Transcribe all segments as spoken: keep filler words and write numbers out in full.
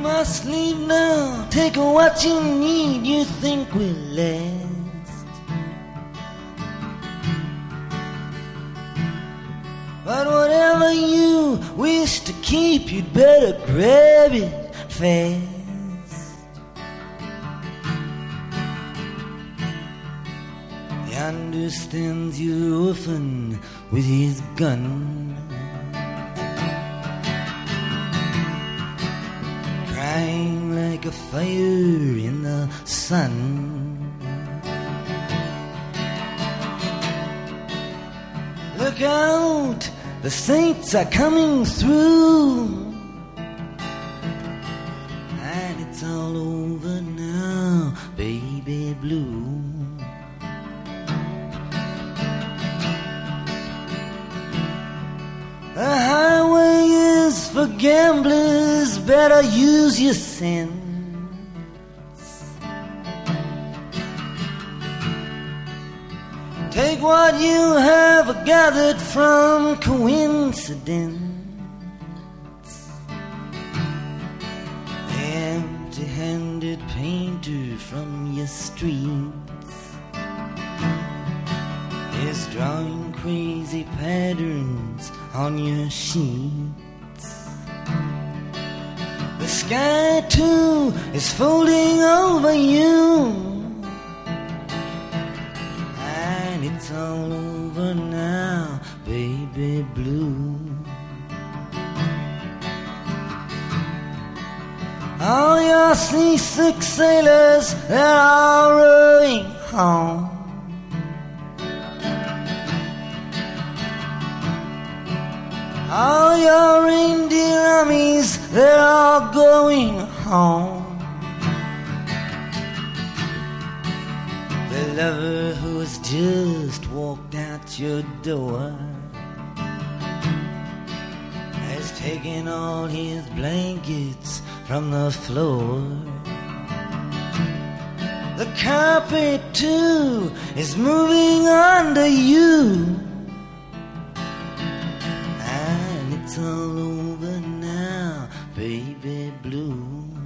must leave now. Take what you need, you think will last. But whatever you wish to keep, you'd better grab it fast. He understands you're orphan with his gun, crying like a fire in the sun. Look out, the saints are coming through, and it's all over now, baby blue. The highway is for gamblers, better use your sense. Take what you have gathered from coincidence. The empty-handed painter from your streets is drawing crazy patterns on your sheets. The sky too is folding over you, and it's all over now, baby blue. All your seasick sailors, they're all rowing home. All your reindeer armies, they're all going home. The lover who has just walked out your door has taken all his blankets from the floor. The carpet too is moving under you, it's all over now, baby blue.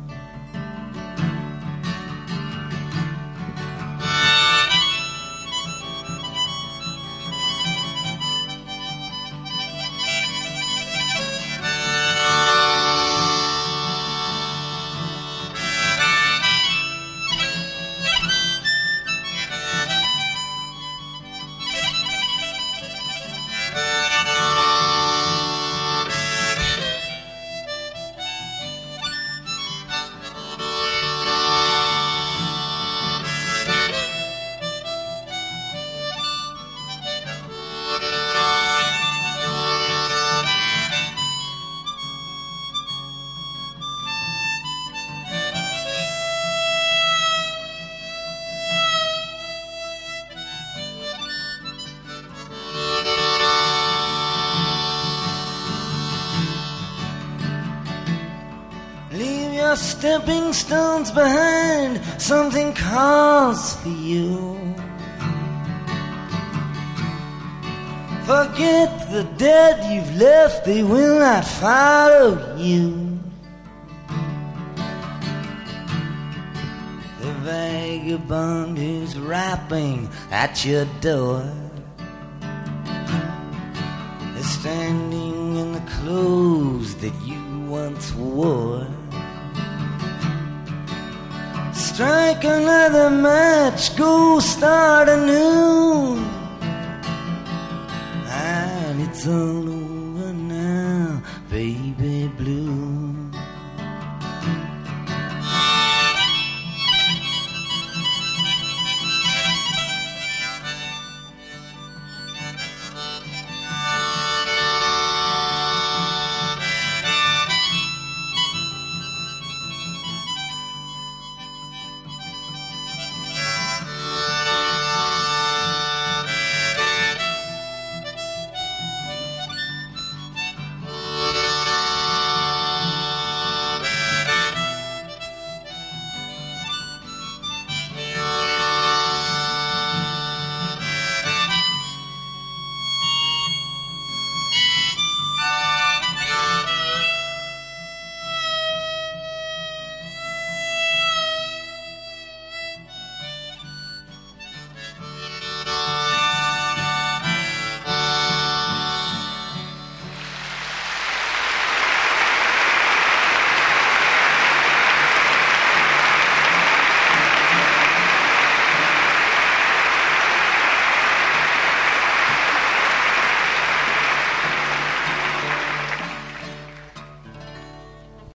Stepping stones behind, something calls for you. Forget the dead you've left, they will not follow you. The vagabond who's rapping at your door is standing in the clothes that you once wore. Strike another match, go start anew, and it's all over now, baby blue.